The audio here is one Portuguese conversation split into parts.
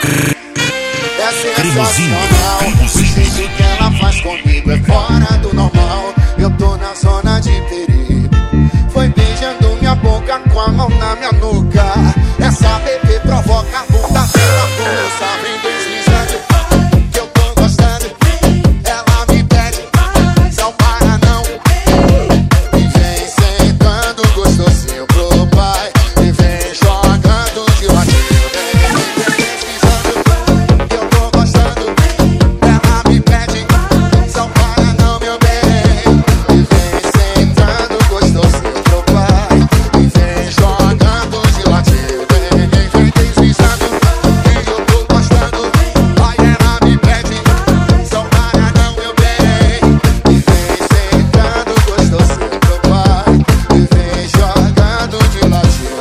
É sensacional, o jeito que ela faz comigo é fora do normal. Eu tô na zona de perigo. Foi beijando minha boca com a mão na minha nuca. Essa bebê provoca a bunda pela força. Vem deslizando, que eu tô gostando. Ela me pede, não para não. E vem sentando gostosinho pro pai. E vem jogando de ladinho. Vem deslizando, que eu tô gostando. Ela me pede, não para não, meu bem. E vem sentando gostosinho pro pai. E vem jogando de ladinho. Vem deslizando, que eu tô gostando. Ai, ela me pede, não para não, meu bem. E vem sentando gostosinho pro pai. E vem jogando de ladinho.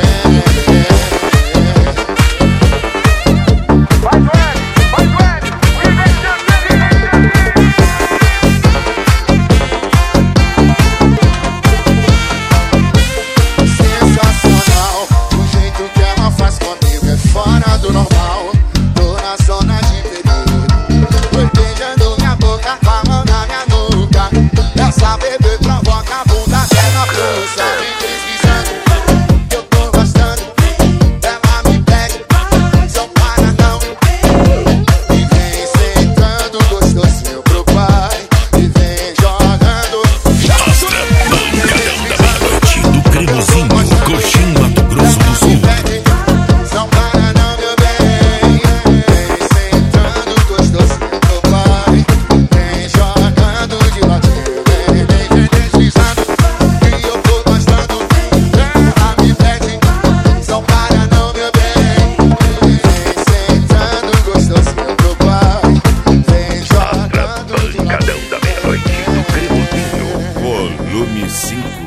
Sensacional, o jeito que ela faz comigo é fora do normal. Tô na zona de perigo. Foi beijando minha boca com a mão na minha nuca. Essa bebê provoca a bunda até na força. Vem deslizando, que eu tô gostando. Ela me pede, não para não. E vem sentando gostosinho pro pai. E vem jogando. Do Cremosinho, Coxim, Mato Grosso do Sul. Não para não, meu bem. Vem sentando gostosinho pro pai. Vem jogando de ladinho. Vem deslizando, que eu tô gostando. Ela me pede, não para não, meu bem. Vem sentando gostosinho pro pai. Vem jogando de ladinho. Pancadão da meia-noite do Cremosinho. Volume 5.